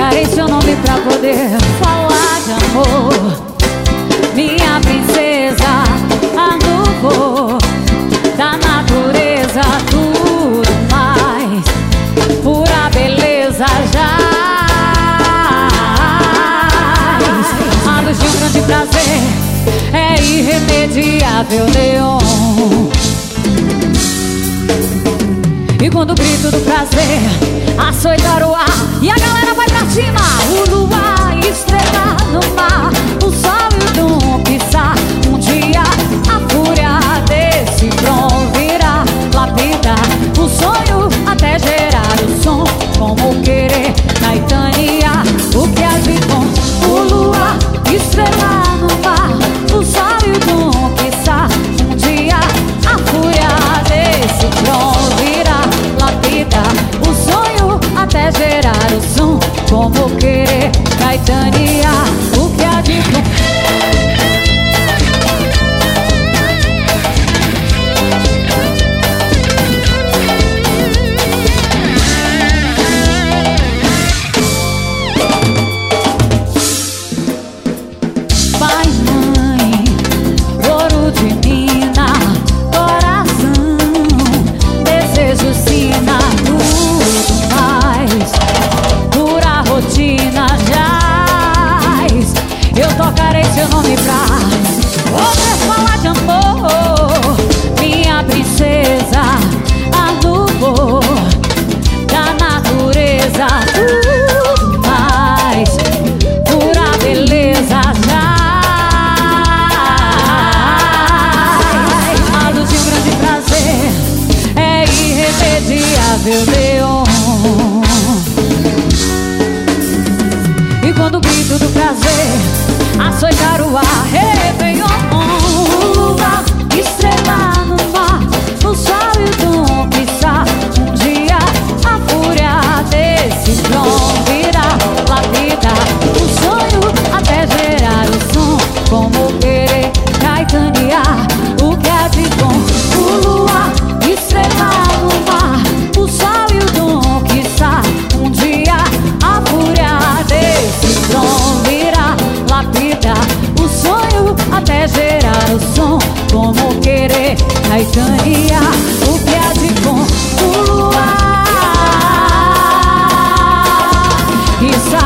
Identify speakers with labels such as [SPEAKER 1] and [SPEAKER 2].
[SPEAKER 1] trocarei seu nome pra poder falar de amor. Minha princesa, a nuvem da natureza, tudo mais, pura beleza já. A luz de um grande prazer é irremediável, neon. E quando o grito do prazer açoitar o ar e a galera vai pra cima, o luar, estrela no mar, o sol e o dom pisar. Um dia a fúria desse tron virá, lapidar o sonho até gerar o som. Como querer Caetania, o que há de bom? O luar, estrela no mar, o sol e o dom pisar. Um dia a fúria desse tron virá, lapidar o sonho até gerar o som. Como querer Caetania, o que há de bom? Pai, mãe, ouro de mina, coração, desejo, sina, tudo mais, pura rotina jaz. Eu tocarei seu nome pra poder falar de amor. Minha princesa, a nuvem da natureza, tudo mais, pura beleza já. A luz de um grande prazer é irremediável, neon. E quando o grito do prazer açoitar o ar, réveillon. Luar, estrela no mar, o sol e o dom pisar. Um dia a fúria desse tron virá, lapidar o sonho até gerar o som. Como querer Caetania, o que há de bom? O luar, estrela no mar, o sol e o dom pisar. Um dia a fúria desse tron virá, lapidar o sonho até gerar o som. Como querer Caetania, o que há de bom? O luar,